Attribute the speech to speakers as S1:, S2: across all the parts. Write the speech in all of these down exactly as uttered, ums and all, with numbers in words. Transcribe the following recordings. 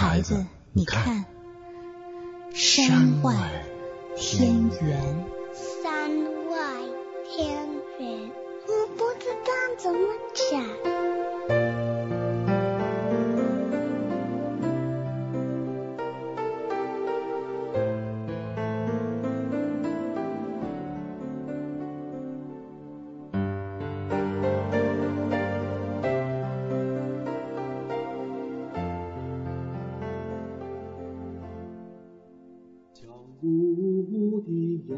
S1: 孩子，你看，山外天圆。
S2: 山外天圆，我不知道怎么讲。
S3: 雾的阳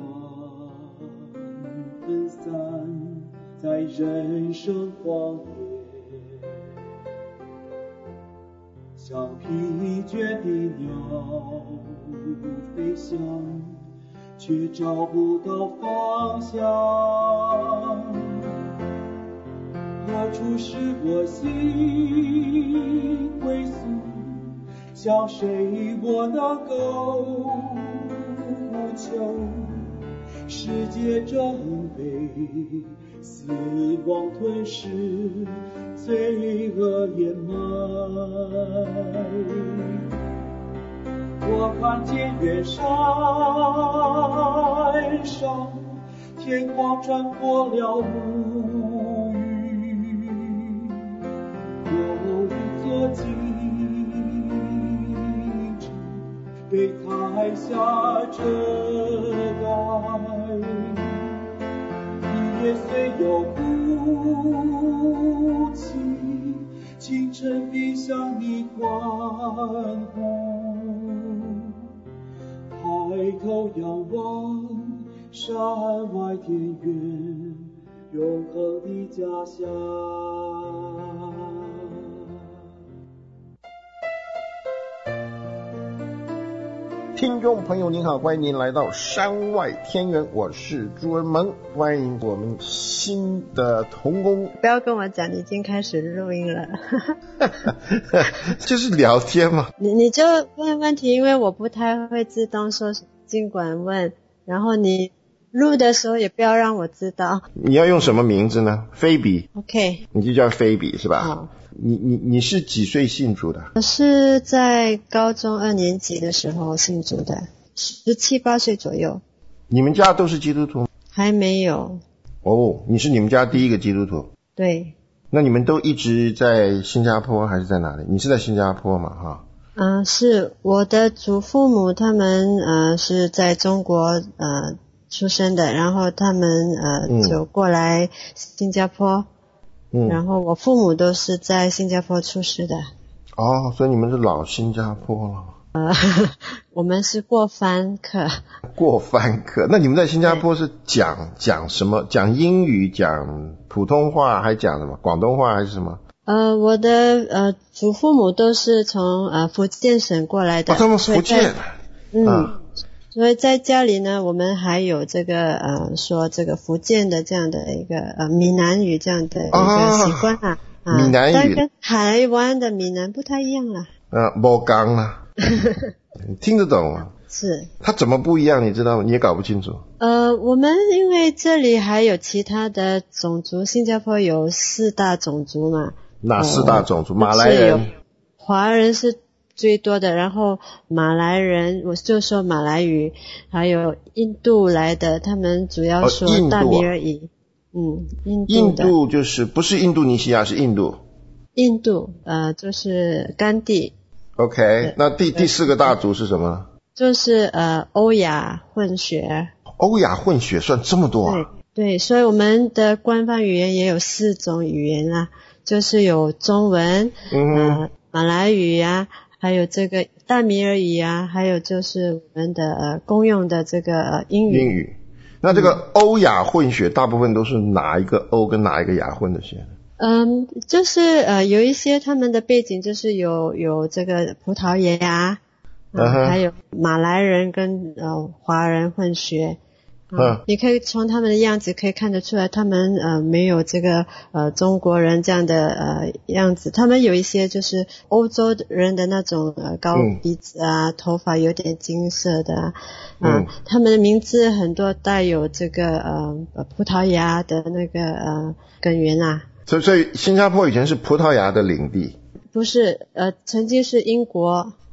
S3: 分散在人生荒野，像疲倦的鸟飞翔，却找不到方向。何处是我心归宿？向谁我能够求？世界正被死亡吞噬，罪恶掩埋。我看见远山上，天光穿过了乌云，有一座金城被台下遮盖。一夜虽有哭泣，清晨必向你欢呼。抬头仰望山外天远，永恒的家乡。
S4: 听众朋友您好，欢迎您来到山外天圆，我是朱文萌，欢迎我们新的同工。
S5: 不要跟我讲你已经开始录音了
S4: 就是聊天嘛，
S5: 你你就问问题，因为我不太会自动说尽管问，然后你录的时候也不要让我知道。
S4: 你要用什么名字呢？菲比
S5: OK，
S4: 你就叫菲比是吧？
S5: 好。
S4: 你你你是几岁信主的？
S5: 我是在高中二年级的时候信主的，十七八岁左右。
S4: 你们家都是基督徒？
S5: 还没有。
S4: 哦，你是你们家第一个基督徒？
S5: 对。
S4: 那你们都一直在新加坡还是在哪里？你是在新加坡嘛？哈。
S5: 嗯、呃，是我的祖父母他们呃是在中国呃出生的，然后他们呃、嗯、就过来新加坡。嗯，然后我父母都是在新加坡出世的。
S4: 哦，所以你们是老新加坡了。
S5: 呃，我们是过番客。
S4: 过番客，那你们在新加坡是讲讲什么？讲英语，讲普通话，还讲什么？广东话还是什么？
S5: 呃，我的呃祖父母都是从呃福建省过来的。
S4: 哦，他们福建。
S5: 嗯。啊，所以在家里呢，我们还有这个呃说这个福建的这样的一个呃闽南语这样的一个习惯啊，啊
S4: 闽南语，
S5: 但跟台湾的闽南不太一样啦。
S4: 啊，不讲啦，你听得懂吗？
S5: 是。
S4: 它怎么不一样？你知道吗？你也搞不清楚。
S5: 呃，我们因为这里还有其他的种族，新加坡有四大种族嘛。
S4: 哪四大种族？呃、马来人、
S5: 华人是最多的，然后马来人，我就说马来语，还有印度来的，他们主要说大米尔语。哦，嗯，印度
S4: 印度就是不是印度尼西亚，是印度。
S5: 印度，呃，就是甘地。
S4: OK， 那第第四个大族是什么？
S5: 就是呃欧亚混血。
S4: 欧亚混血算这么多啊？
S5: 对对，所以我们的官方语言也有四种语言啊，就是有中文，嗯、呃，马来语啊。还有这个大米尔语啊，还有就是我们的呃公用的这个呃英语。
S4: 英语。那这个欧亚混血大部分都是哪一个欧跟哪一个亚混的血？
S5: 嗯，就是呃有一些他们的背景就是有有这个葡萄牙，呃 uh-huh. 还有马来人跟呃华人混血。嗯， uh, 你可以从他们的样子可以看得出来，他们呃没有这个呃中国人这样的呃样子，他们有一些就是欧洲人的那种呃高鼻子啊，嗯、头发有点金色的啊，嗯，他们的名字很多带有这个呃葡萄牙的那个呃根源啊。
S4: 所以所以新加坡以前是葡萄牙的领地？
S5: 不是，呃曾经是英国。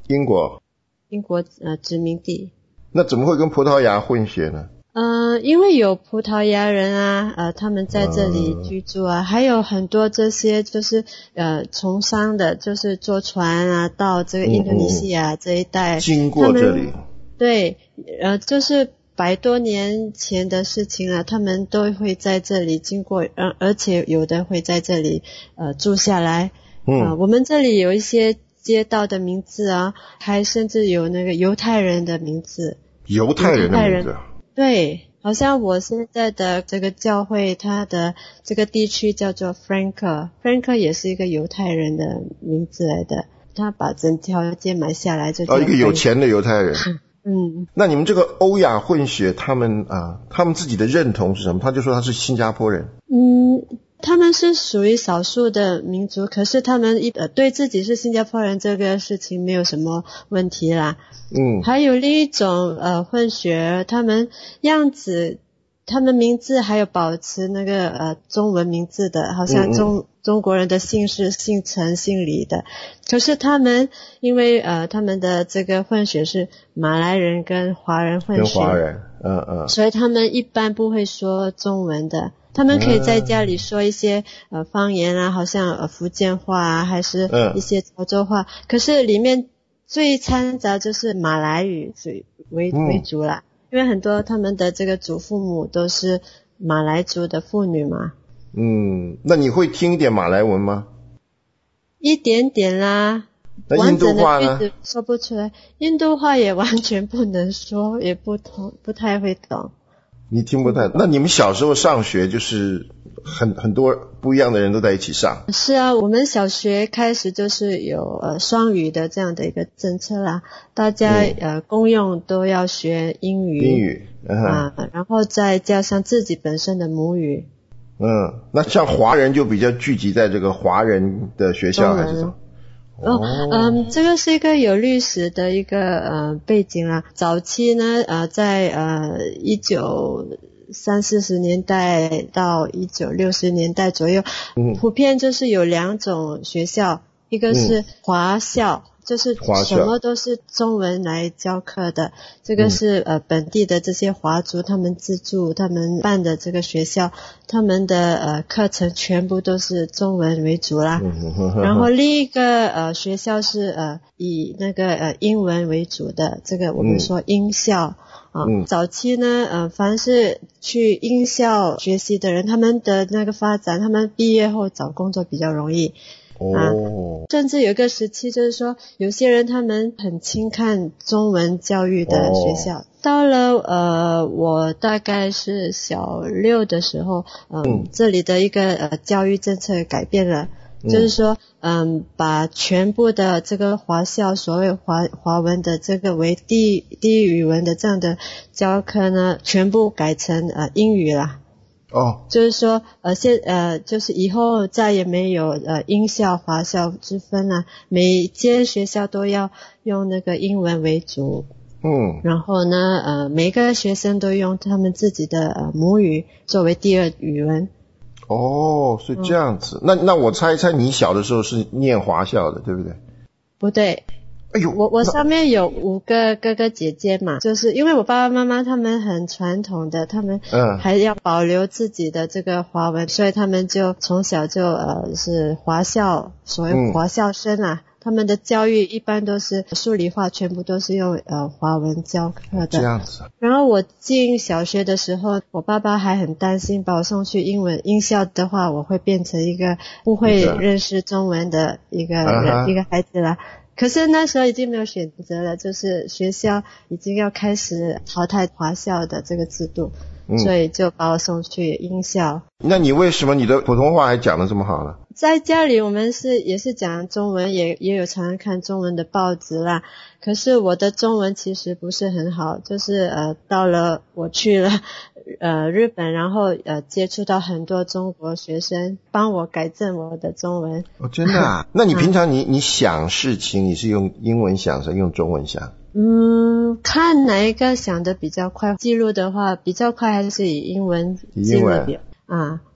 S4: 英国。
S5: 英国呃殖民地。
S4: 那怎么会跟葡萄牙混血呢？
S5: 呃，因为有葡萄牙人啊，呃，他们在这里居住啊，呃、还有很多这些就是呃从商的，就是坐船啊到这个印度尼西亚这一带，
S4: 嗯嗯经过这里。
S5: 对，呃，就是百多年前的事情了，他们都会在这里经过，而而且有的会在这里呃住下来。嗯、呃，我们这里有一些街道的名字啊，还甚至有那个犹太人的名字。
S4: 犹太人的名字。
S5: 对，好像我现在的这个教会，它的这个地区叫做 Frank，Frank 也是一个犹太人的名字来的。他把整条街买下来就叫。哦，
S4: 一个有钱的犹太人。
S5: 嗯。
S4: 那你们这个欧亚混血，他们啊，他们自己的认同是什么？他就说他是新加坡人。
S5: 嗯。他们是属于少数的民族，可是他们一呃对自己是新加坡人这个事情没有什么问题啦。嗯，还有另一种呃混血，他们样子，他们名字还有保持那个呃中文名字的，好像中、嗯、中国人的姓氏姓陈姓李的，可是他们因为呃他们的这个混血是马来人跟华人混血，
S4: 跟华人，嗯嗯，
S5: 所以他们一般不会说中文的。他们可以在家里说一些呃方言啊，好像呃福建话啊，还是一些潮州话，嗯、可是里面最掺杂就是马来语为为主啦、嗯，因为很多他们的这个祖父母都是马来族的妇女嘛。
S4: 嗯，那你会听一点马来文吗？
S5: 一点点啦。
S4: 那印度话呢？
S5: 完整的句子说不出来，印度话也完全不能说，也不同，不太会懂。
S4: 你听不太，那你们小时候上学就是很很多不一样的人都在一起上。
S5: 是啊，我们小学开始就是有呃双语的这样的一个政策啦，大家、嗯、呃公用都要学英语，
S4: 英语、嗯、
S5: 啊，然后再加上自己本身的母语。
S4: 嗯，那像华人就比较聚集在这个华人的学校还是什么？
S5: 哦，嗯，这个是一个有历史的一个呃背景啦。早期呢，呃，在呃一九三四十年代到一九六十年代左右，嗯，普遍就是有两种学校，一个是华校。嗯，就是什么都是中文来教课的，这个是呃本地的这些华族他们自助他们办的这个学校，他们的呃课程全部都是中文为主啦。然后另一个呃学校是呃以那个呃英文为主的，这个我们说英校啊。嗯、早期呢呃凡是去英校学习的人，他们的那个发展，他们毕业后找工作比较容易。啊，甚至有一个时期就是说有些人他们很轻看中文教育的学校。哦、到了呃我大概是小六的时候，呃、嗯，这里的一个呃教育政策改变了，嗯、就是说嗯把全部的这个华校所谓华华文的这个为第第一语文的这样的教课呢，全部改成呃英语啦。
S4: 哦，
S5: 就是说，呃，现呃，就是以后再也没有呃英校、华校之分了，每间学校都要用那个英文为主。嗯，然后呢，呃，每个学生都用他们自己的呃母语作为第二语文。
S4: 哦，是这样子。嗯、那那我猜一猜，你小的时候是念华校的，对不对？
S5: 不对。
S4: 哎呦，
S5: 我我上面有五个哥哥姐姐嘛，就是因为我爸爸妈妈他们很传统的，他们还要保留自己的这个华文，嗯、所以他们就从小就呃是华校，所谓华校生啊，嗯、他们的教育一般都是数理化，全部都是用呃华文教课的。
S4: 这样子。
S5: 然后我进小学的时候，我爸爸还很担心把我送去英文英校的话，我会变成一个不会认识中文的一个人、uh-huh. 一个孩子啦。可是那时候已经没有选择了，就是学校已经要开始淘汰华校的这个制度，嗯、所以就把我送去英校。
S4: 那你为什么你的普通话还讲得这么好呢？
S5: 在家里我们是也是讲中文，也也有常常看中文的报纸啦。可是我的中文其实不是很好，就是呃到了我去了呃日本，然后呃接触到很多中国学生，帮我改正我的中文。
S4: 哦，真的啊？那你平常你你想事情，你是用英文想还是用中文想？
S5: 嗯，看哪一个想的比较快，记录的话比较快还是以英文记录的啊。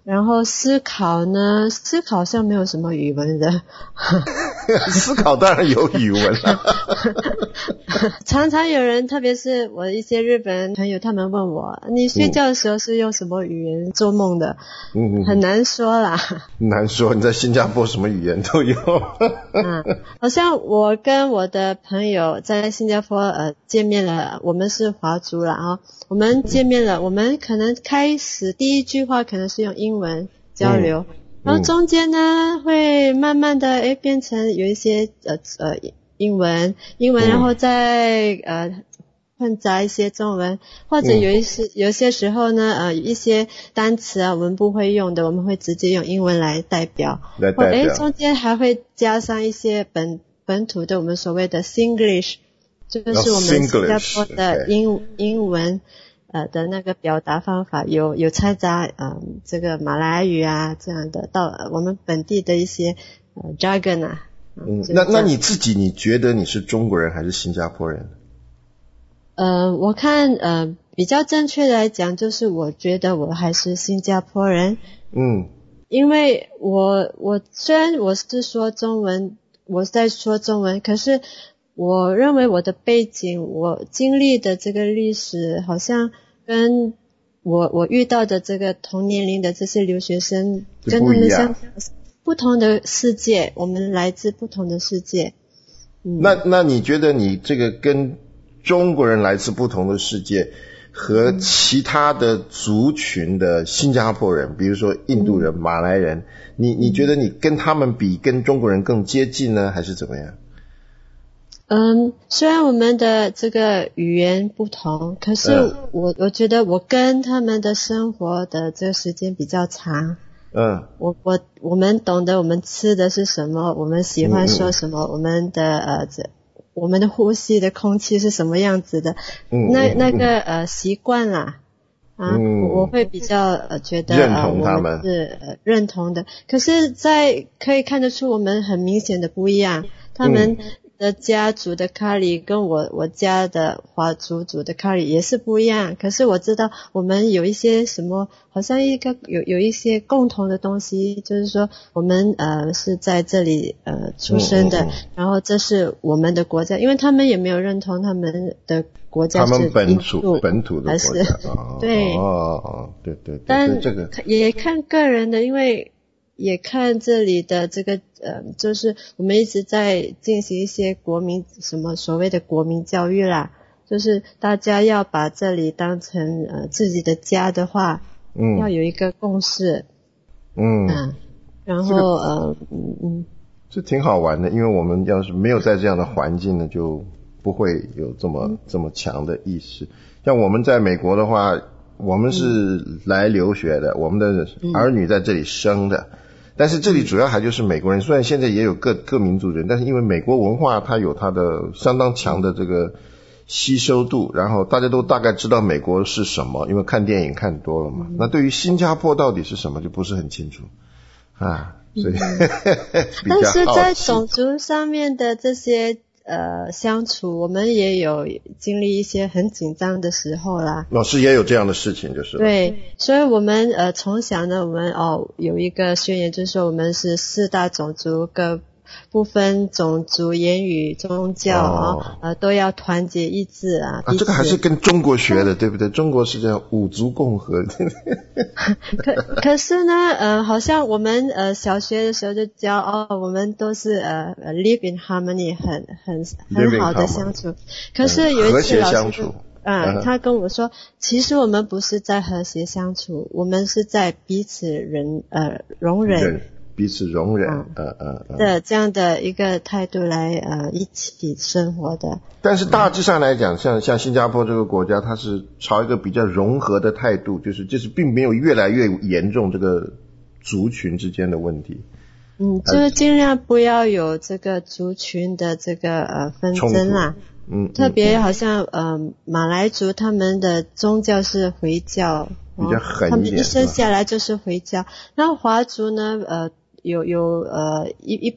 S5: 然后思考呢，思考上没有什么语文的。
S4: 思考当然有语文了。
S5: 常常有人，特别是我一些日本朋友，他们问我，你睡觉的时候是用什么语言做梦的？嗯，很难说啦。
S4: 难说，你在新加坡什么语言都有。
S5: 嗯，好像我跟我的朋友在新加坡呃见面了，我们是华族啦啊，我们见面了，我们可能开始第一句话可能是用英文交流。嗯，然后中间呢，会慢慢的诶变成有一些呃呃英文，英文，然后再呃混杂一些中文，或者有一些有些时候呢，呃一些单词啊我们不会用的，我们会直接用英文来代表，
S4: 来代表，
S5: 诶中间还会加上一些本本土的我们所谓的 Singlish， 就是我们新加坡的英、oh, 英文。呃的那个表达方法有有掺杂嗯这个马来语啊这样的到我们本地的一些呃 jargon 啊。
S4: 嗯，那那你自己你觉得你是中国人还是新加坡人？
S5: 呃，我看呃比较正确的来讲，就是我觉得我还是新加坡人。嗯，因为我我虽然我是说中文，我在说中文，可是我认为我的背景，我经历的这个历史，好像跟我我遇到的这个同年龄的这些留学生，跟他们相不同的世界，我们来自不同的世界。嗯、
S4: 那那你觉得你这个跟中国人来自不同的世界，和其他的族群的新加坡人，比如说印度人、嗯、马来人，你你觉得你跟他们比，跟中国人更接近呢，还是怎么样？
S5: 嗯，虽然我们的这个语言不同，可是我、嗯、我觉得我跟他们的生活的这个时间比较长。嗯，我我我们懂得我们吃的是什么，我们喜欢说什么，嗯、我们的呃这我们的呼吸的空气是什么样子的，嗯、那那个呃习惯啦。啊、嗯，我会比较呃觉得
S4: 认同他们、
S5: 呃、我们是、呃、认同的，可是在可以看得出我们很明显的不一样，他们、嗯的家族的咖喱跟我我家的华族族的咖喱也是不一样，可是我知道我们有一些什么，好像一个有有一些共同的东西，就是说我们呃是在这里呃出生的、嗯嗯嗯，然后这是我们的国家，因为他们也没有认同他们的国家是
S4: 他们本土本土的国家，
S5: 还是、哦、对
S4: 哦哦对对对，
S5: 但
S4: 这个
S5: 也看个人的，因为也看这里的这个呃，就是我们一直在进行一些国民什么所谓的国民教育啦，就是大家要把这里当成呃自己的家的话，嗯，要有一个共识，嗯，啊、然后、这个、呃嗯嗯，
S4: 这挺好玩的，因为我们要是没有在这样的环境呢，就不会有这么、嗯、这么强的意识。像我们在美国的话，我们是来留学的，嗯、我们的儿女在这里生的。嗯，但是这里主要还就是美国人，虽然现在也有各各民族人，但是因为美国文化它有它的相当强的这个吸收度，然后大家都大概知道美国是什么，因为看电影看多了嘛。嗯、那对于新加坡到底是什么就不是很清楚啊，所以、嗯、
S5: 但是在种族上面的这些呃相处，我们也有经历一些很紧张的时候啦。
S4: 老师也有这样的事情，就是
S5: 对，所以我们呃从小呢，我们哦有一个宣言，就是说我们是四大种族，各不分种族、言语、宗教啊、哦，呃都要团结一致啊。
S4: 啊，这个还是跟中国学的，对不对？中国是这样五族共和。
S5: 可可是呢，呃，好像我们呃小学的时候就教哦，我们都是呃 live in harmony， 很很很好的相处。可是有一次老师啊、呃，他跟我说，其实我们不是在和谐相处，我们是在彼此忍呃容忍。
S4: 彼此容忍，嗯嗯嗯，嗯
S5: 的这样的一个态度来呃一起生活的。
S4: 但是大致上来讲，像像新加坡这个国家，它是朝一个比较融合的态度，就是就是并没有越来越严重这个族群之间的问题。
S5: 嗯，就是尽量不要有这个族群的这个呃纷争啦。嗯，特别好像呃马来族他们的宗教是回教，
S4: 比较狠一点，
S5: 他们一生下来就是回教。然后华族呢，呃。有有呃一一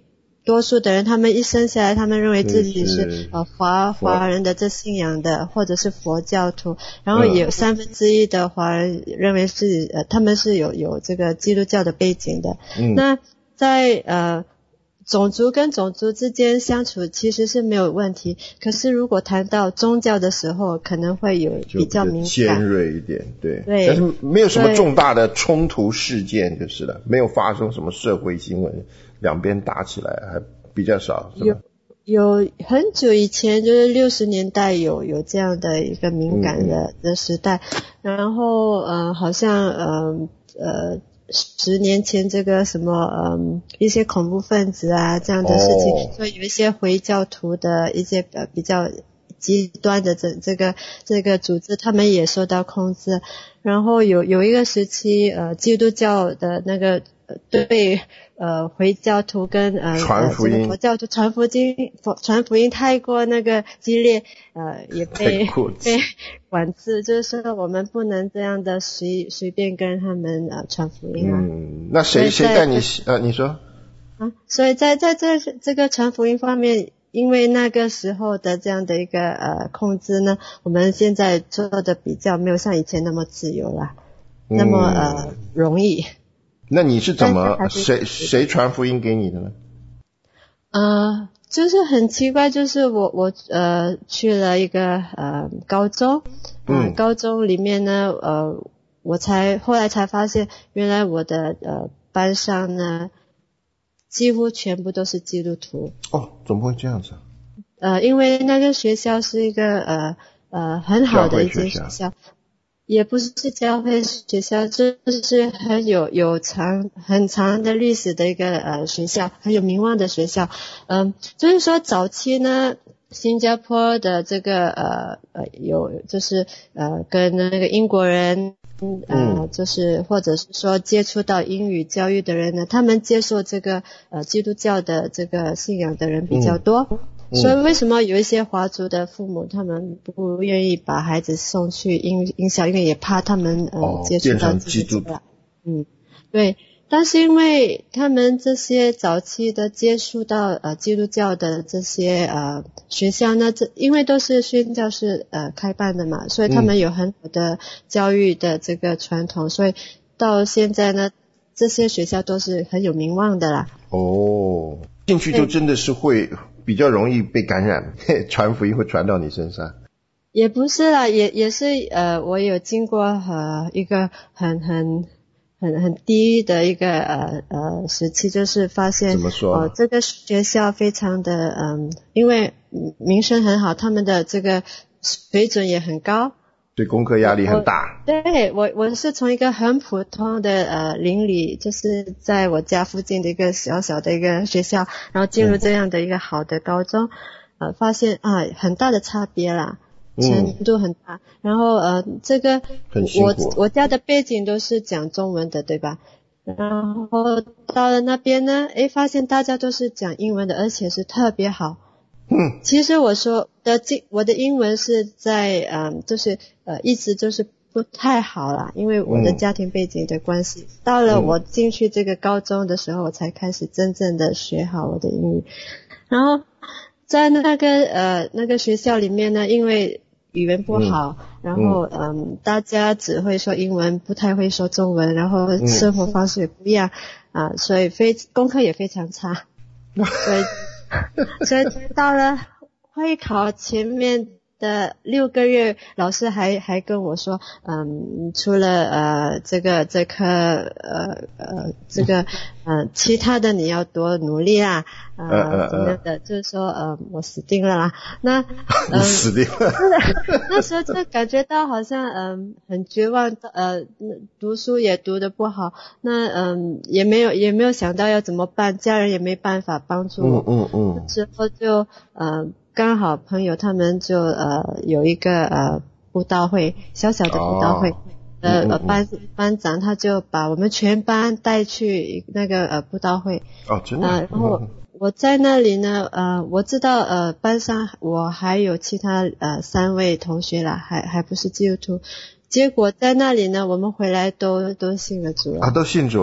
S5: 多数的人，他们一生下来，他们认为自己是呃华华人的这信仰的，或者是佛教徒，然后有三分之一的华人认为是呃他们是有有这个基督教的背景的。嗯、那在呃种族跟种族之间相处其实是没有问题，可是如果谈到宗教的时候，可能会有比较敏感、
S4: 尖锐一点，对，
S5: 对，
S4: 但是没有什么重大的冲突事件就是了，没有发生什么社会新闻，两边打起来还比较少，是吧？
S5: 有有很久以前，就是六十年代有有这样的一个敏感的、嗯、的时代，然后呃好像呃呃。十年前这个什么嗯一些恐怖分子啊这样的事情，哦、所以有一些回教徒的一些呃比较极端的这这个这个组织，他们也受到控制。然后有有一个时期呃基督教的那个对呃回教徒跟呃
S4: 传福音
S5: 佛教徒传福音传福音太过那个激烈，呃也被被管制，就是说我们不能这样的随随便跟他们呃传福音啊。
S4: 嗯，那谁谁带你呃你说？
S5: 啊，所以在在这这个传福音方面，因为那个时候的这样的一个呃控制呢，我们现在做的比较没有像以前那么自由啦，嗯、那么呃容易。
S4: 那你是怎么谁谁传福音给你的呢？
S5: 呃，就是很奇怪，就是我我呃去了一个呃高中，呃、嗯，高中里面呢呃我才后来才发现，原来我的呃班上呢几乎全部都是基督徒。
S4: 哦，怎么会这样子啊？
S5: 呃，因为那个学校是一个呃呃很好的一间学校。也不是教会学校，就是很有有长很长的历史的一个呃学校，很有名望的学校。嗯，就是说早期呢，新加坡的这个呃呃有就是呃跟那个英国人呃就是或者是说接触到英语教育的人呢，他们接受这个呃基督教的这个信仰的人比较多。嗯所以为什么有一些华族的父母他们不愿意把孩子送去英英校，因为也怕他们呃、哦、接触到基督教。嗯，对。但是因为他们这些早期的接触到呃基督教的这些呃学校呢，这因为都是宣教士呃开办的嘛，所以他们有很好的教育的这个传统，嗯、所以到现在呢，这些学校都是很有名望的啦。
S4: 哦，进去就真的是会比较容易被感染，传福音会传到你身上。
S5: 也不是啦，也也是呃，我有经过呃一个很很很很低的一个呃呃时期，就是发现
S4: 怎么说？
S5: 哦、呃，这个学校非常的嗯、呃，因为名声很好，他们的这个水准也很高。
S4: 对功课压力很大。
S5: 对，我我是从一个很普通的呃邻里，就是在我家附近的一个小小的一个学校，然后进入这样的一个好的高中，嗯、呃，发现啊很大的差别啦，程度很大。嗯、然后呃这个我我家的背景都是讲中文的，对吧？然后到了那边呢，诶，发现大家都是讲英文的，而且是特别好。
S4: 嗯，
S5: 其实我说的我的英文是在嗯，就是呃一直就是不太好啦，因为我的家庭背景的关系。嗯、到了我进去这个高中的时候，我才开始真正的学好我的英语。然后在那个呃那个学校里面呢，因为语言不好，嗯、然后嗯大家只会说英文，不太会说中文，然后生活方式也不一样啊、呃，所以非功课也非常差，所以。所以到了会考前面的六个月，老师还还跟我说，嗯，除了呃这个这科呃呃这个呃其他的你要多努力啦，呃怎么样的，就是说呃我死定了啦。那
S4: 嗯死定了。
S5: 那时候就感觉到好像嗯很绝望，呃读书也读得不好，那嗯也没有也没有想到要怎么办，家人也没办法帮助我。
S4: 嗯嗯嗯。
S5: 之后就呃。刚好朋友他们就呃有一个呃布道会，小小的布道会，哦、呃、嗯嗯、班班长他就把我们全班带去那个呃布道会。
S4: 哦，真的。
S5: 呃，然后我在那里呢，呃，我知道呃班上我还有其他呃三位同学啦，还还不是基督徒。结果在那里呢，我们回来都都信了主了。
S4: 啊，都信主了。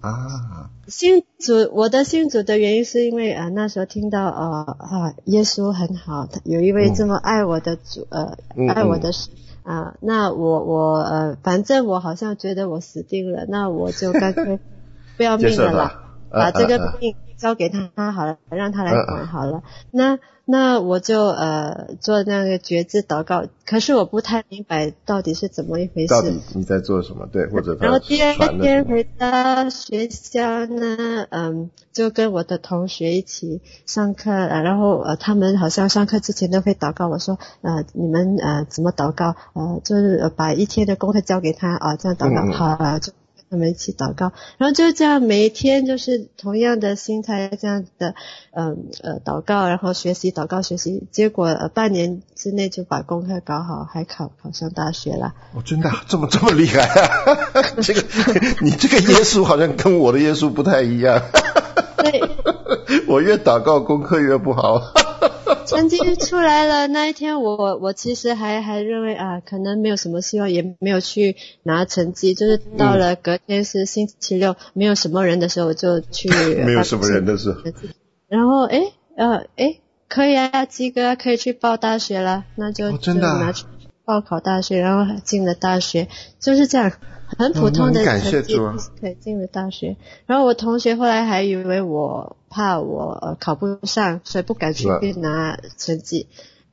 S4: 啊。
S5: 信主，我的信主的原因是因为呃那时候听到呃啊耶稣很好，有一位这么爱我的主、嗯、呃爱我的神啊、呃，那我我呃反正我好像觉得我死定了，那我就干脆不要命了啦，把这个命交给他好了，让他来管好了。那那我就呃做那个觉知祷告，可是我不太明白到底是怎么一回事。
S4: 到底你在做什么？对，或者他
S5: 然后第二天回到学校呢，嗯，就跟我的同学一起上课，然后呃他们好像上课之前都会祷告，我说呃你们呃怎么祷告？呃就是把一天的功课交给他啊，这样祷告、嗯、好了就。他们一起祷告，然后就这样每一天就是同样的心态，这样的嗯呃祷告，然后学习祷告学习，结果呃半年之内就把功课搞好，还考考上大学了。
S4: 哦，真的、啊、这么这么厉害啊！这个你这个耶稣好像跟我的耶稣不太一样。
S5: 对，
S4: 我越祷告功课越不好。
S5: 成绩出来了那一天我，我我其实还还认为啊，可能没有什么希望，也没有去拿成绩。就是到了隔天是星期六，嗯、没有什么人的时候，我就去。
S4: 没有什么人的时候。
S5: 然后诶呃诶可以啊，及格啊，可以去报大学了，那就、
S4: 哦、真的、啊、
S5: 就拿去报考大学，然后进了大学，就是这样。很普通的成绩可以进了大学，然后我同学后来还以为我怕我、呃、考不上，所以不敢去拿成绩。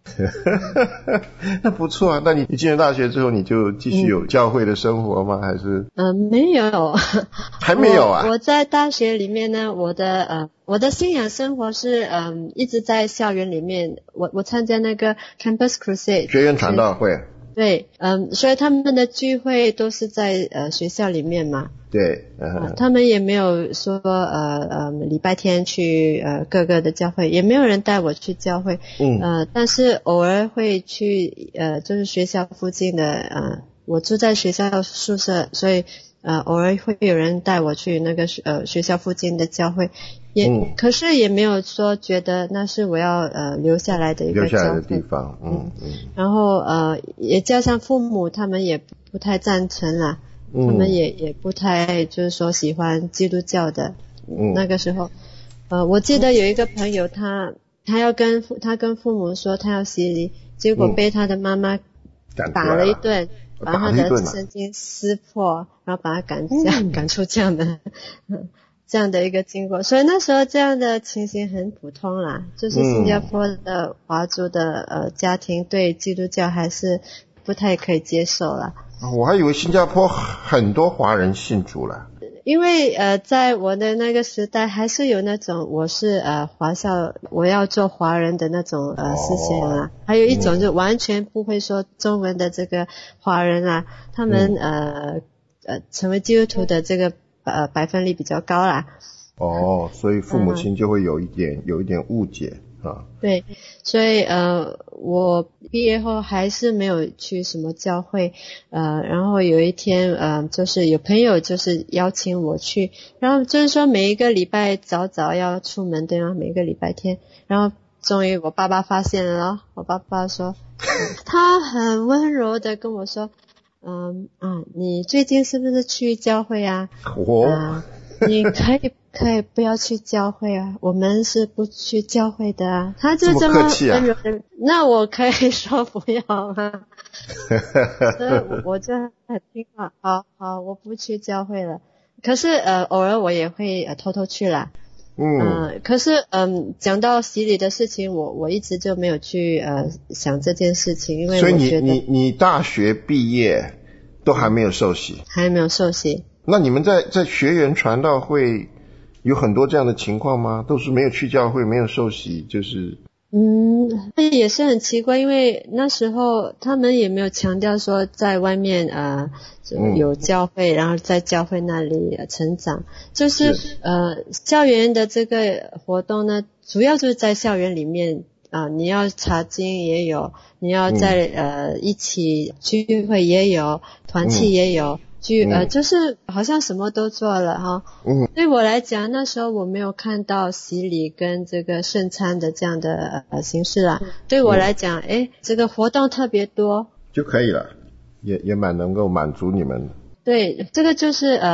S4: 那不错啊，那你你进了大学之后，你就继续有教会的生活吗？嗯、还是？
S5: 嗯、呃，没有，
S4: 还没有啊。
S5: 我, 我在大学里面呢，我的呃我的信仰生活是嗯、呃、一直在校园里面，我我参加那个 Campus Crusade
S4: 学院传道会。
S5: 对，嗯，所以他们的聚会都是在呃学校里面嘛。
S4: 对，嗯、
S5: 呃，他们也没有说呃呃礼拜天去呃各个的教会，也没有人带我去教会。嗯。呃，但是偶尔会去呃就是学校附近的呃，我住在学校宿舍，所以呃偶尔会有人带我去那个呃学校附近的教会。也、嗯、可是也没有说觉得那是我要呃留下来的一个
S4: 留下来的地方，嗯嗯。
S5: 然后呃也加上父母他们也不太赞成啦，嗯、他们也也不太就是说喜欢基督教的。嗯、那个时候，呃我记得有一个朋友他他要跟他跟父母说他要洗礼，结果被他的妈妈打了一顿，嗯、把他的神经撕破，然后把他赶家、嗯、赶出这样的。这样的一个经过，所以那时候这样的情形很普通啦，就是新加坡的华族的呃家庭对基督教还是不太可以接受啦。
S4: 我还以为新加坡很多华人信主了。
S5: 因为呃在我的那个时代还是有那种我是呃华校我要做华人的那种呃思想啊、哦、还有一种就完全不会说中文的这个华人啊，他们、嗯、呃呃成为基督徒的这个呃，百分率比较高啦。
S4: 哦，所以父母亲就会有一点、嗯、有一点误解啊。
S5: 对，所以呃，我毕业后还是没有去什么教会，呃，然后有一天呃，就是有朋友就是邀请我去，然后就是说每一个礼拜早早要出门，对吗？每一个礼拜天，然后终于我爸爸发现了咯，我爸爸说，他很温柔的跟我说。嗯啊，你最近是不是去教会啊？
S4: 我、哦
S5: 啊，你可以可以不要去教会啊，我们是不去教会的啊。他就这么温柔的，啊、那我可以说不要吗？所以我我就很听话，好好，我不去教会了。可是呃，偶尔我也会、呃、偷偷去啦。嗯、呃，可是嗯，讲到洗礼的事情，我我一直就没有去呃想这件事情，因为我觉得
S4: 所以你你你大学毕业都还没有受洗，
S5: 还没有受洗。
S4: 那你们在在学园传道会有很多这样的情况吗？都是没有去教会，没有受洗，就是
S5: 嗯，也是很奇怪，因为那时候他们也没有强调说在外面呃有教会、嗯、然后在教会那里、呃、成长，就是呃校园的这个活动呢，主要就是在校园里面啊、呃，你要查经也有，你要在、嗯、呃一起聚会也有，团契也有。嗯去呃，就是好像什么都做了哈。嗯。对我来讲，那时候我没有看到洗礼跟这个圣餐的这样的呃形式啦。对我来讲，诶、嗯，这个活动特别多，
S4: 就可以了，也也蛮能够满足你们。
S5: 对，这个就是呃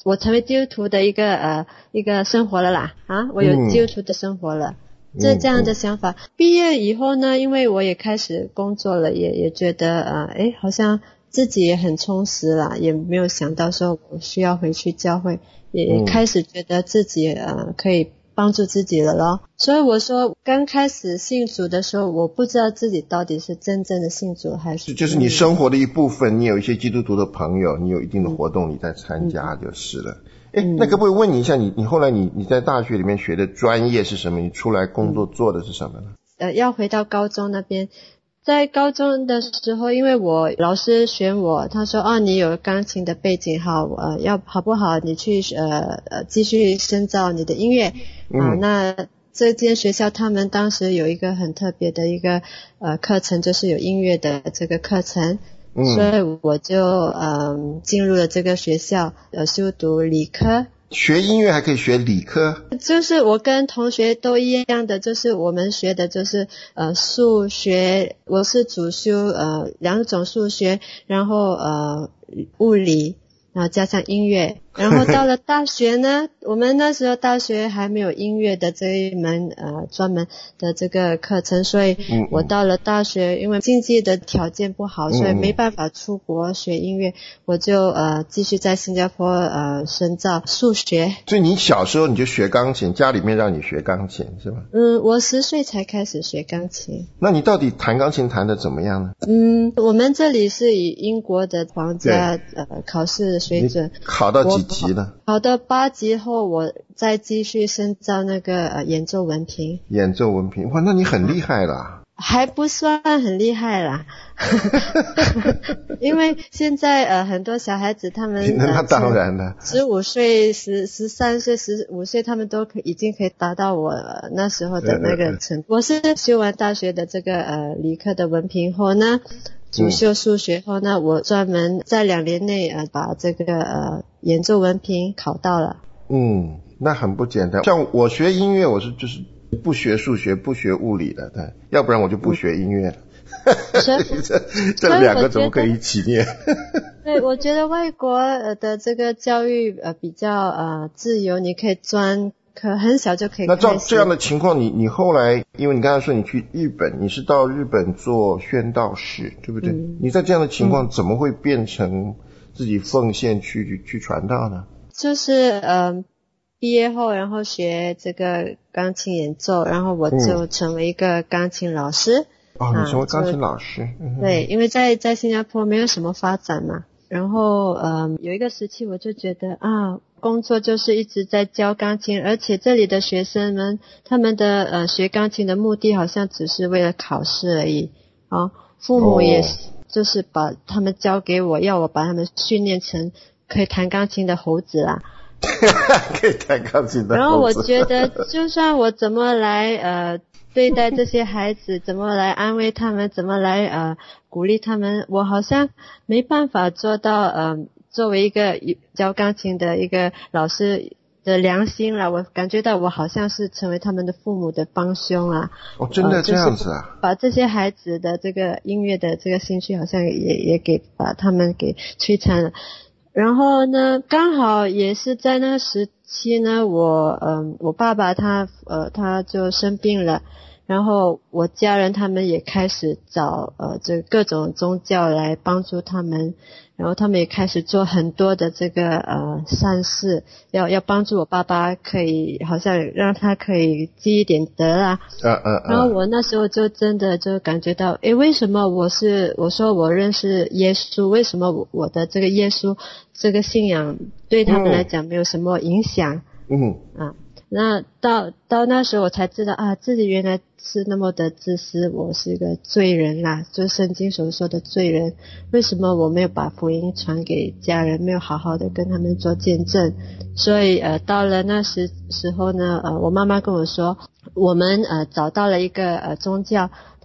S5: 我成为基督徒的一个呃一个生活了啦啊，我有基督徒的生活了。嗯，这这样的想法。毕业以后呢，因为我也开始工作了，也也觉得呃诶好像自己也很充实啦，也没有想到说我需要回去教会，也开始觉得自己呃可以帮助自己了咯。所以我说刚开始信主的时候，我不知道自己到底是真正的信主还是
S4: 就是你生活的一部分，你有一些基督徒的朋友，你有一定的活动你在参加就是了。诶、嗯、那可不可以问你一下，你你后来你你在大学里面学的专业是什么？你出来工作做的是什么呢？
S5: 呃要回到高中那边，在高中的时候，因为我老师选我，他说啊你有钢琴的背景，好呃要好不好你去呃呃继续深造你的音乐啊、嗯、那这间学校他们当时有一个很特别的一个呃课程，就是有音乐的这个课程。嗯，所以我就嗯进入了这个学校，呃修读理科。
S4: 学音乐还可以学理科？
S5: 就是我跟同学都一样的，就是我们学的就是呃数学，我是主修呃两种数学，然后呃物理，然后加上音乐。然后到了大学呢，我们那时候大学还没有音乐的这一门呃专门的这个课程，所以我到了大学，因为经济的条件不好，所以没办法出国学音乐，我就呃继续在新加坡呃深造数学。
S4: 所以你小时候你就学钢琴，家里面让你学钢琴是吗？
S5: 嗯，我十岁才开始学钢琴。
S4: 那你到底弹钢琴弹得怎么样呢？
S5: 嗯，我们这里是以英国的皇家呃考试水准，
S4: 考到几级呢？
S5: 考到八级后，我再继续深造那个呃演奏文凭。
S4: 演奏文凭，哇，那你很厉害啦。
S5: 还不算很厉害啦，因为现在呃很多小孩子他们呃
S4: 那当然了，
S5: 十五岁、十十三岁、十五岁，他们都可已经可以达到我、呃、那时候的那个程度。我是修完大学的这个呃理科的文凭后呢，主修数学后呢，我专门在两年内呃把这个呃演奏文凭考到了。
S4: 嗯，那很不简单。像我学音乐，我是就是不学数学不学物理的，对，要不然我就不学音乐了。这这两个怎么可以一起念？
S5: 对，我觉得外国的这个教育呃比较呃自由，你可以专科很小就可以开始。
S4: 那照这样的情况，你你后来，因为你刚才说你去日本，你是到日本做宣道士，对不对？嗯、你在这样的情况，怎么会变成自己奉献去去传道呢？
S5: 就是呃毕业后，然后学这个钢琴演奏，然后我就成为一个钢琴老师。
S4: 嗯、哦，你成为钢琴老师？
S5: 嗯、对，因为在在新加坡没有什么发展嘛。然后呃有一个时期我就觉得啊，工作就是一直在教钢琴，而且这里的学生们他们的呃学钢琴的目的好像只是为了考试而已啊，父母也就是把他们交给我，要我把他们训练成可以弹钢琴的猴子啦。
S4: 可以弹钢琴的猴子。
S5: 然后我觉得就算我怎么来呃对待这些孩子，怎么来安慰他们，怎么来呃鼓励他们，我好像没办法做到呃作为一个教钢琴的一个老师的良心啦，我感觉到我好像是成为他们的父母的帮凶啦。
S4: 哦，真的这样子啊？
S5: 呃就是、把这些孩子的这个音乐的这个兴趣好像也也给把他们给摧残了。然后呢，刚好也是在那个时期呢，我嗯、呃，我爸爸他呃他就生病了，然后我家人他们也开始找呃这各种宗教来帮助他们，然后他们也开始做很多的这个呃善事，要要帮助我爸爸，可以好像让他可以积一点德啊。
S4: 嗯嗯嗯。
S5: 然后我那时候就真的就感觉到，诶，为什么我是我说我认识耶稣，为什么我我的这个耶稣这个信仰对他们来讲没有什么影响？
S4: 嗯。
S5: 啊。那到到那时候我才知道啊，自己原来是那么的自私，我是个罪人啦，就圣经所说的罪人。为什么我没有把福音传给家人，没有好好的跟他们做见证？所以呃，到了那时时候呢，呃，我妈妈跟我说，我们呃找到了一个呃宗教，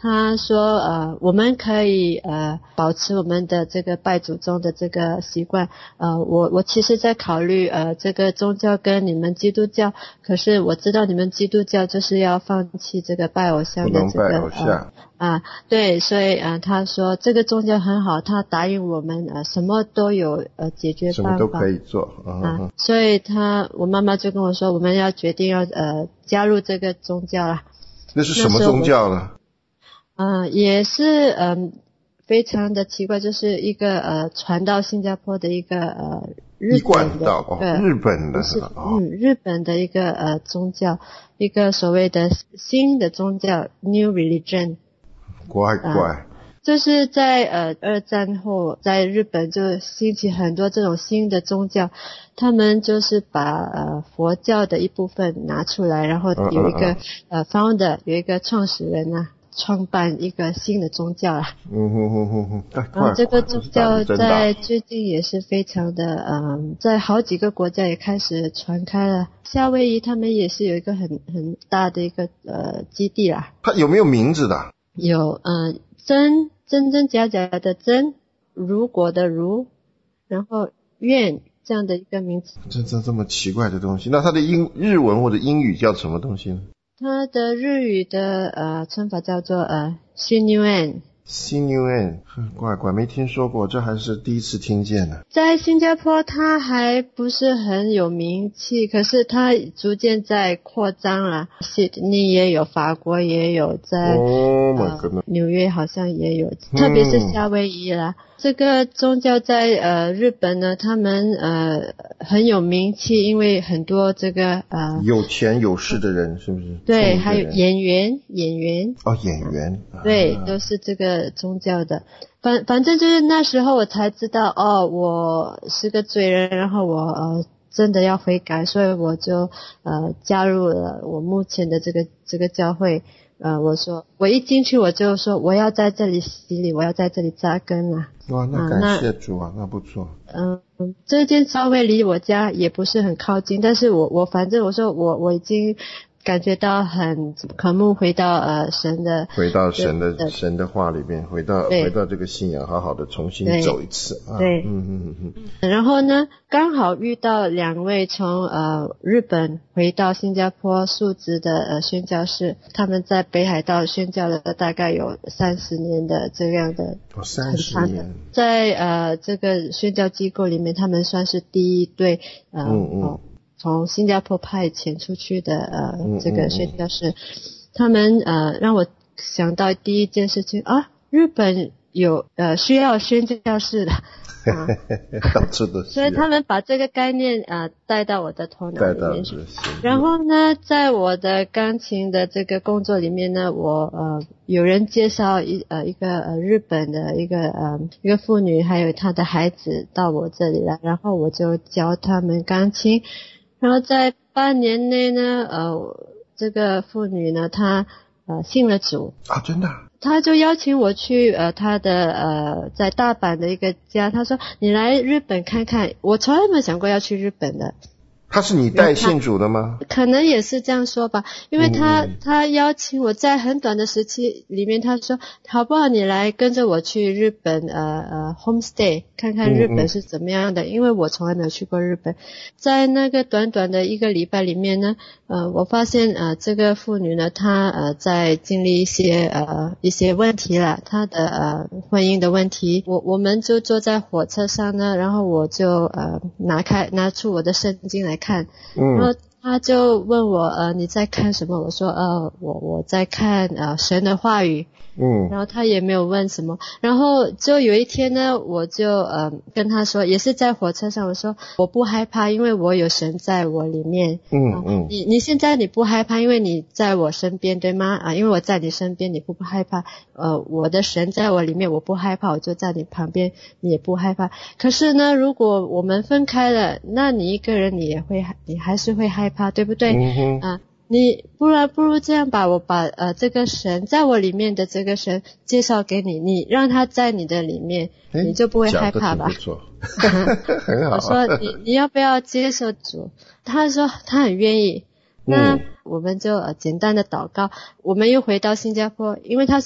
S5: 他说呃我们可以呃保持我们的这个拜祖宗的这个习惯，呃我我其实在考虑呃这个宗教跟你们基督教，可是我知道你们基督教就是要放弃这个拜偶像的这个
S4: 不能拜偶像
S5: 呃啊，对，所以呃他说这个宗教很好，他答应我们呃什么都有呃解决办法，
S4: 什么都可以做啊、
S5: 啊，所以他我妈妈就跟我说，我们要决定要呃加入这个宗教了。
S4: 那是什么宗教呢？
S5: 啊、呃，也是嗯、呃、非常的奇怪，就是一个呃传到新加坡的一个呃日本的
S4: 哦，日本的
S5: 是哦嗯日本的一个呃宗教，一个所谓的新的宗教 New Religion。
S4: 怪怪。
S5: 啊就是在呃二战后，在日本就兴起很多这种新的宗教，他们就是把呃佛教的一部分拿出来，然后有一个、嗯嗯嗯、呃 founder 有一个创始人啊，创办一个新的宗教啦。
S4: 嗯哼哼哼哼。
S5: 然后这个宗教在最近也是非常的嗯，在好几个国家也开始传开了。夏威夷他们也是有一个很很大的一个呃基地啦。
S4: 它有没有名字的？
S5: 有嗯真。真真假假的真，如果的如，然后愿这样的一个名字。
S4: 这这这么奇怪的东西，那它的英日文或者英语叫什么东西呢？
S5: 它的日语的呃称法叫做呃 Shinyuan。
S4: Shinyuan， 怪怪没听说过，这还是第一次听见的。
S5: 在新加坡它还不是很有名气，可是它逐渐在扩张了。悉尼也有，法国也有，在、
S4: oh
S5: 呃、纽约好像也有，特别是夏威夷啦。嗯、这个宗教在呃日本呢，他们呃很有名气，因为很多这个呃
S4: 有钱有势的人是不是？
S5: 对，还有演员演员
S4: 哦演员、
S5: 啊、对，都是这个宗教的。反反正就是那时候我才知道哦，我是个罪人，然后我呃真的要悔改，所以我就呃加入了我目前的这个这个教会。呃我说我一进去我就说我要在这里洗礼，我要在这里扎根啊。
S4: 哇，那感谢主啊，那, 那不错。
S5: 嗯、呃，这间教会离我家也不是很靠近，但是我我反正我说我我已经感觉到很渴慕回到呃神的
S4: 回到神的神的话里面，回到回到这个信仰，好好的重新走一次啊。
S5: 对，
S4: 嗯嗯嗯嗯。
S5: 然后呢，刚好遇到两位从呃日本回到新加坡述职的呃宣教士，他们在北海道宣教了大概有三十年的这样的
S4: 哦三十年，
S5: 在呃这个宣教机构里面，他们算是第一对呃
S4: 嗯嗯。
S5: 哦从新加坡派遣出去的呃这个宣教士，他们呃让我想到第一件事情啊，日本有呃需要宣教士的，啊、
S4: 到处都是，
S5: 所以他们把这个概念呃带到我的头脑里面去。然后呢，在我的钢琴的这个工作里面呢，我呃有人介绍一呃一个呃日本的一个呃一个妇女还有她的孩子到我这里来，然后我就教他们钢琴。然后在半年内呢，呃，这个妇女呢，她呃信了主
S4: 啊，真的。
S5: 她就邀请我去呃她的呃在大阪的一个家，她说你来日本看看，我从来没有想过要去日本的。
S4: 他是你带信主的吗？
S5: 可能也是这样说吧，因为他、
S4: 嗯、
S5: 他邀请我在很短的时期里面，他说好不好你来跟着我去日本呃呃 homestay 看看日本是怎么样的、嗯、因为我从来没有去过日本。在那个短短的一个礼拜里面呢，呃我发现呃这个妇女呢，她呃在经历一些呃一些问题了，她的呃婚姻的问题。我我们就坐在火车上呢，然后我就呃拿开拿出我的圣经来看，
S4: 嗯，
S5: 然后他就问我呃你在看什么？我说呃我我在看呃神的话语。
S4: 嗯，
S5: 然后他也没有问什么，然后就有一天呢，我就呃跟他说，也是在火车上，我说我不害怕，因为我有神在我里面。
S4: 嗯嗯，
S5: 你你现在你不害怕，因为你在我身边，对吗？啊，因为我在你身边，你不不害怕。呃，我的神在我里面，我不害怕，我就在你旁边，你也不害怕。可是呢，如果我们分开了，那你一个人你也会，你还是会害怕，对不对？
S4: 嗯哼
S5: 啊。你不然不如这样吧，我把呃这个神在我里面的这个神介绍给你，你让他在你的里面，你就不会害怕吧？
S4: 不错，很好。
S5: 我说你你要不要接受主？他说他很愿意。那我们就呃简单的祷告，我们又回到新加坡，因为他是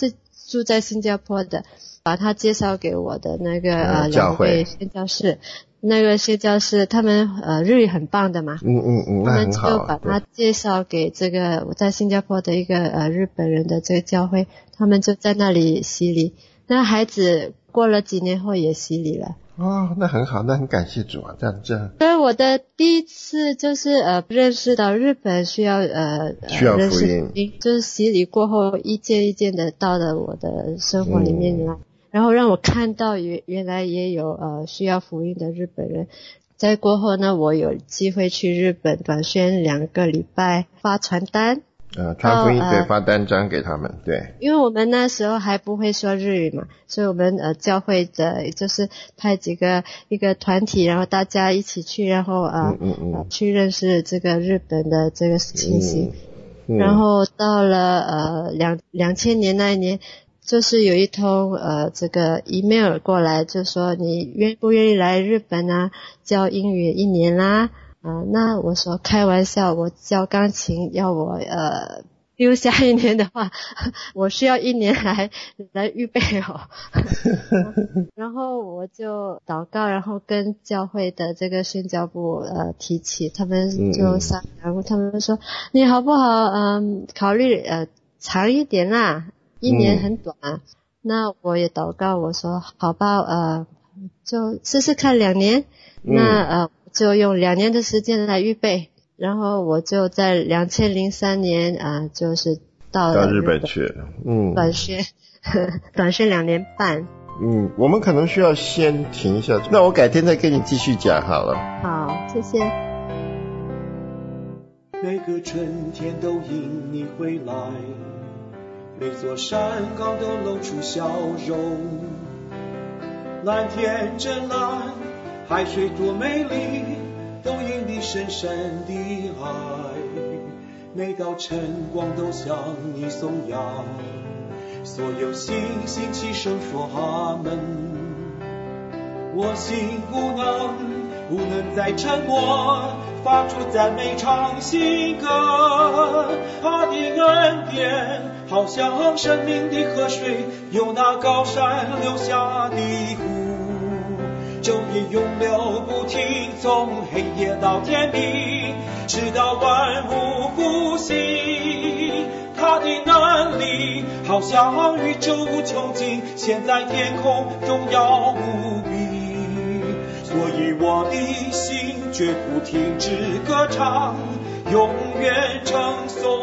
S5: 住在新加坡的，把他介绍给我的那个呃
S4: 两
S5: 位宣教士，那个宣教士他们呃日语很棒的嘛，
S4: 嗯嗯嗯，那很好，
S5: 他们就把他介绍给这个我在新加坡的一个呃日本人的这个教会，他们就在那里洗礼，那孩子过了几年后也洗礼了。
S4: 哦，那很好，那很感谢主啊，这样这样。
S5: 所以我的第一次就是呃认识到日本需要呃
S4: 需要福音，
S5: 就是洗礼过后一件一件的到了我的生活里面来，嗯、然后让我看到原原来也有呃需要福音的日本人。在过后呢，我有机会去日本短宣两个礼拜，发传单。
S4: 呃，传福音对，发单张给他们，对。
S5: 因为我们那时候还不会说日语嘛，所以我们呃教会的就是派几个一个团体，然后大家一起去，然后呃, 嗯嗯呃去认识这个日本的这个情形。嗯嗯、然后到了呃两两千年那一年，就是有一通呃这个 email 过来，就说你愿不愿意来日本啊，教英语一年啦。啊、呃，那我说开玩笑，我教钢琴要我呃留下一年的话，我需要一年来来预备哦。然后我就祷告，然后跟教会的这个宣教部呃提起，他们就商量，嗯、他们说你好不好嗯考虑呃长一点啦，一年很短、啊嗯。那我也祷告，我说好吧，呃就试试看两年。嗯、那呃。就用两年的时间来预备，然后我就在两千零三年啊、呃，就是到了
S4: 到日本去，嗯，
S5: 短宣，短宣两年半。
S4: 嗯，我们可能需要先停一下，那我改天再跟你继续讲好了。
S5: 好，谢谢。
S3: 每个春天都因你回来，每座山岗都露出笑容，蓝天真蓝。海水多美丽，都因你深深的爱。每道晨光都向你颂扬，所有星星齐声说阿门。我心不能不能再沉默，发出赞美唱新歌。他的恩典好像生命的河水，由那高山流下的湖。昼夜永流不停，从黑夜到天明，直到万物复兴。他的能力好像宇宙无穷尽，现在天空荣耀无比。所以我的心绝不停止歌唱，永远称颂